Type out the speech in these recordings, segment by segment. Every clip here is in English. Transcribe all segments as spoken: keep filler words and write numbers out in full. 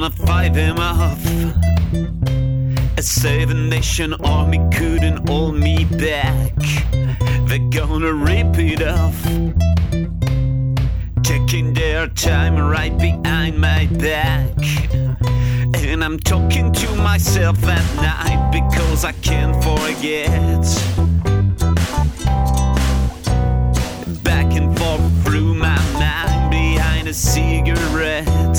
gonna fight them off. A seven nation army couldn't hold me back. They're gonna rip it off, taking their time right behind my back. And I'm talking to myself at night because I can't forget. Back and forth through my mind behind a cigarette.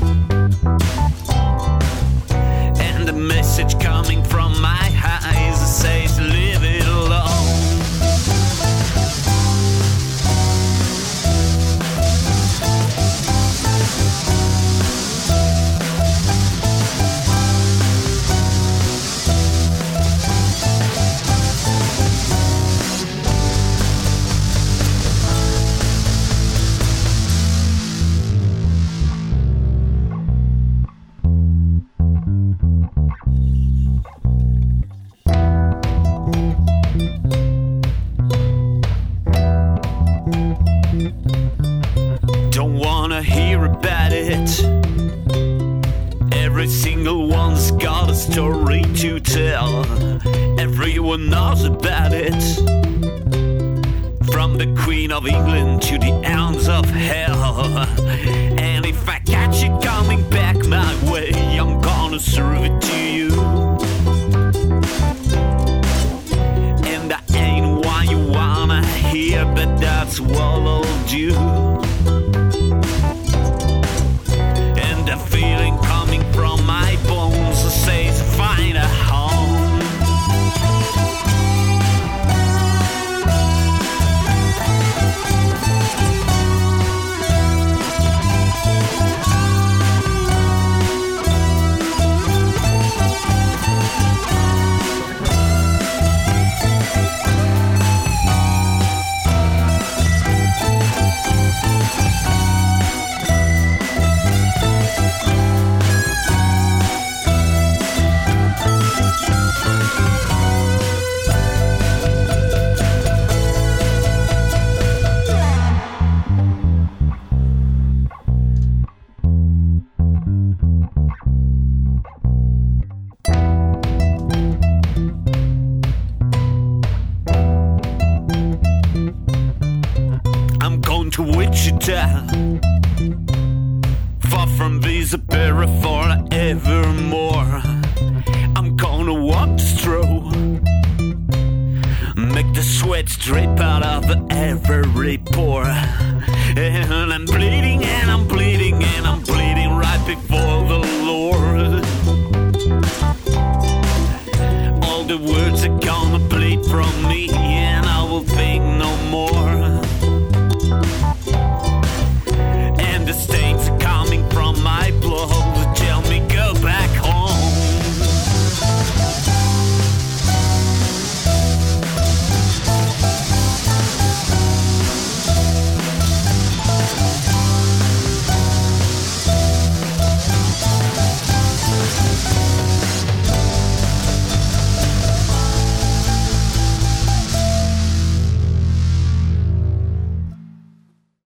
And the message coming from my eyes says, leave it alone. Don't wanna hear about it. Every single one's got a story to tell. Everyone knows about it. From the Queen of England to the hounds of hell. And if I catch you coming back my way, I'm gonna serve it to you. And I ain't what you wanna hear, but that's what I'll do. And the feeling coming from my bones says find a home. To Wichita, far from Visapera forevermore. I'm gonna walk the stroll, make the sweat drip out of every pore. And I'm bleeding and I'm bleeding